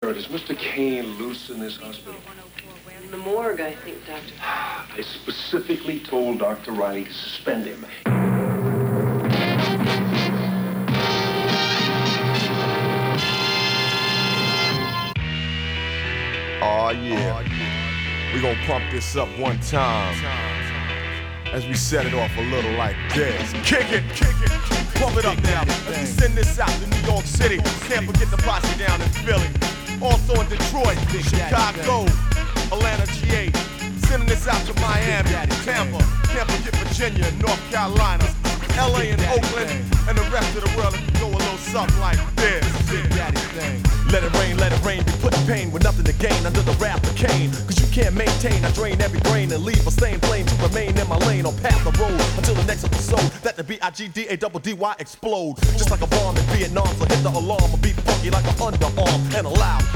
Kurt, is Mr. Kane loose in this hospital? In the morgue, I think, Doctor. I specifically told Dr. Riley to suspend him. Oh yeah. We gon' pump this up one time as we set it off a little like this. Kick it, pump it up now. As we send this out to New York City. Can't forget the posse down in Philly. Also in Detroit, Chicago, Atlanta, GA. Sending this out to Miami, Tampa, can't forget Virginia, North Carolina, LA and Oakland, and the rest of the world. If you go a little something like this. Big Daddy thing. Let it rain, be putting pain with nothing to gain under the wrath of Cain. Cause you can't maintain, I drain every brain and leave a stain flame to remain in my lane on path the road until the next episode that the BIGDADDY explode. Just like a bomb in Vietnam, so hit the alarm or beat funky like an underarm and allow